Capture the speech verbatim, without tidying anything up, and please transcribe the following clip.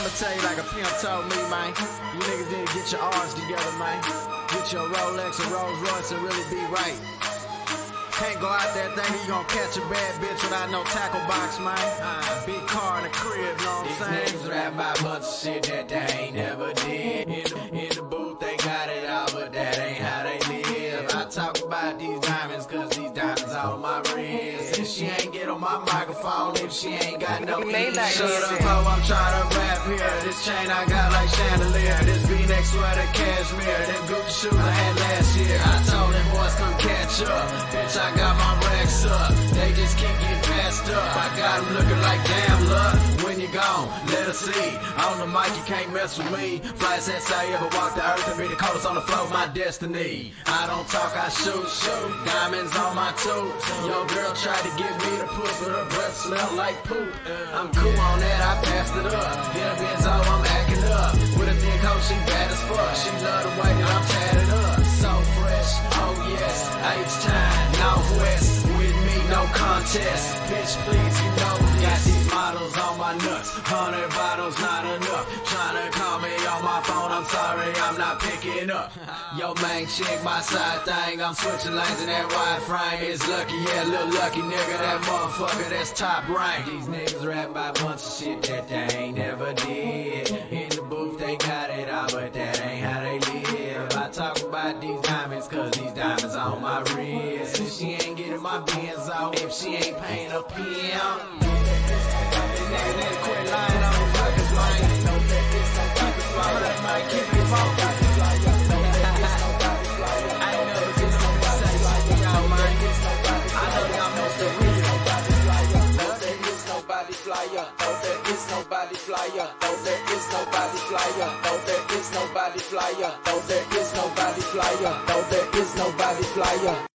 I'ma tell you like a pimp told me, man. You niggas need to get your R's together, man. Get your Rolex or Rolls Royce and really be right. Can't go out there thinking you gon' catch a bad bitch without no tackle box, man. Uh, big car in the crib, know what I'm saying? These niggas rap about a bunch of shit that they ain't never did. In the, in the booth, they got it all, but that ain't how they live. I talk about these diamonds, cause these diamonds on my wrist. And she ain't get on my microphone if she ain't got no ears. Shut up, ho, I'm tryna rap here. This chain I got like chandelier. This V-neck sweater cashmere. Them Gucci shoes I had last year. I told them boys come catch up. Bitch, I got my racks up. They just keep getting passed up. I got them looking like damn luck. When you gone, let us see. On the mic, you can't mess with me. Fly since I ever walked the earth and be the coldest on the floor, my destiny. I don't talk, I shoot, shoot. Diamonds on my tooth. Your girl tried to give me the puss, but her breath smelled like poop. I'm cool on that, I passed it up. Hit a Benzo, I'm acting up. With a thick hoe, she bad as fuck. She love the way that I'm tatted up. So fresh, oh yes. H-time, Northwest. With me, no contest. Bitch, please, you know this. Got these models on my nuts. Hundred bottles, not enough. Tryna call me on my phone, I'm sorry, I'm not picking up. Yo, man, check my side thing. I'm switching lanes in that wide frame. It's lucky, yeah, little lucky nigga. That motherfucker, that's top rank. These niggas rap about a bunch of shit that they ain't never did. In the booth, they got it all, but that ain't how they live. I talk about these diamonds, cause these diamonds on my wrist. And she ain't getting my Benz off if she ain't paying a P M. Nigga, nigga, quit lying on the fucking line. That might keep it focused. I ain't never seen nobody say shit to y'all, man. I know y'all most of real. No, there is nobody flyer. No, there is nobody flyer. No, there is nobody flyer. No, there is nobody flyer. No, there is nobody flyer. No, there is nobody flyer.